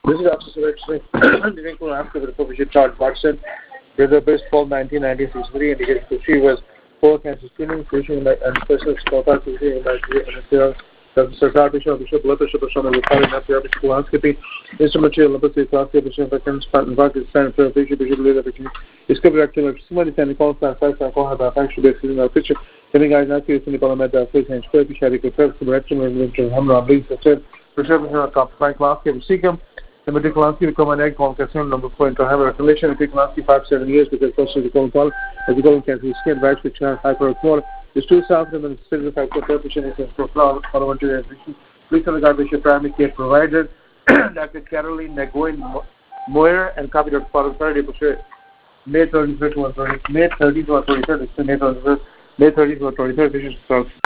This is Dr. Suresh Living for after the Professor Charles Watson, Brother Best Fall 1963, and he was four cancer screening, physician and specialist Kota, physician and Sarkar Bishop, Blood Bishop, Bishop Landscaping, Instrumental Olympus, Classic Bishop, Spartan Pakistan, Bishop, Discovery Active, somebody can call that alcohol about actually in our picture. Telling guys not to see Parliament, Face and Square, Shari, Correction, Hamra, Blinks, Preservation of Frank Lansky, Seacom. The medical Lansky become an egg concussion number 4 into have a relation with Lansky 5-7 years because person is called as you call cancer skin rash which has hyperactive. There's two south and then still factor therapy is parliamentary admission. Please regard Bishop primary care provider Dr. Caroline Nagoin Moyer and copy of Parliamentary May 30th to 23rd, May 30th to 23rd, May 30th to 23rd, Bishop